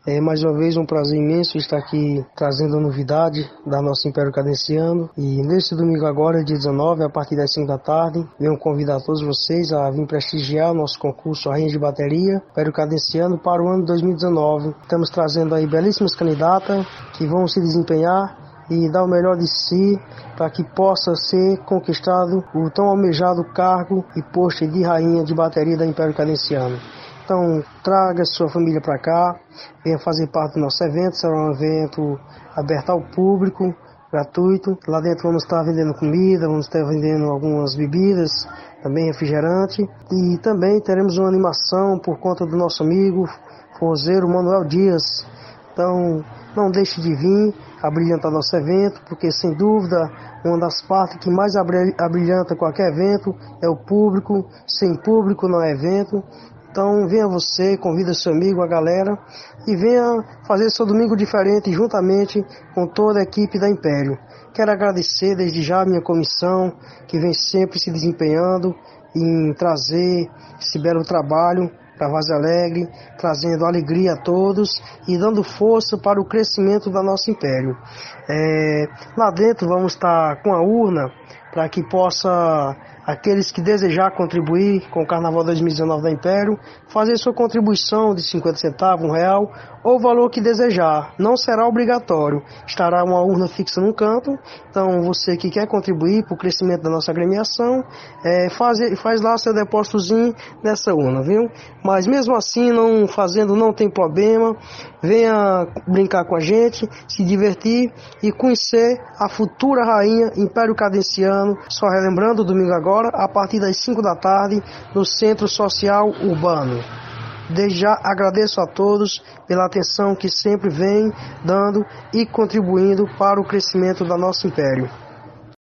É mais uma vez um prazer imenso estar aqui trazendo a novidade da nossa Império Cadenciano. E neste domingo agora, dia 19, a partir das 5 da tarde, venho convidar todos vocês a vir prestigiar o nosso concurso Rainha de Bateria Império Cadenciano para o ano 2019. Estamos trazendo aí belíssimas candidatas que vão se desempenhar e dar o melhor de si para que possa ser conquistado o tão almejado cargo e posto de Rainha de Bateria da Império Cadenciano. Então, traga sua família para cá, venha fazer parte do nosso evento. Será um evento aberto ao público, gratuito. Lá dentro vamos estar vendendo comida, vamos estar vendendo algumas bebidas, também refrigerante. E também teremos uma animação por conta do nosso amigo forrozeiro Manuel Dias. Então, não deixe de vir abrilhantar nosso evento, porque sem dúvida uma das partes que mais abrilhanta qualquer evento é o público. Sem público não é evento. Então venha você, convida seu amigo, a galera, e venha fazer seu domingo diferente juntamente com toda a equipe da Império. Quero agradecer desde já a minha comissão, que vem sempre se desempenhando em trazer esse belo trabalho para Varzea Alegre, trazendo alegria a todos e dando força para o crescimento da nossa Império. Lá dentro vamos estar com a urna para que possa aqueles que desejar contribuir com o Carnaval 2019 da Império, fazer sua contribuição de 50 centavos, R$1, ou o valor que desejar. Não será obrigatório. Estará uma urna fixa num canto. Então, você que quer contribuir para o crescimento da nossa agremiação, faz lá seu depósitozinho nessa urna, viu? Mas mesmo assim, não fazendo, não tem problema. Venha brincar com a gente, se divertir e conhecer a futura rainha Império Cadenciano. Só relembrando, domingo agora, a partir das 5 da tarde, no Centro Social Urbano. Desde já agradeço a todos pela atenção que sempre vem dando e contribuindo para o crescimento da nossa Império.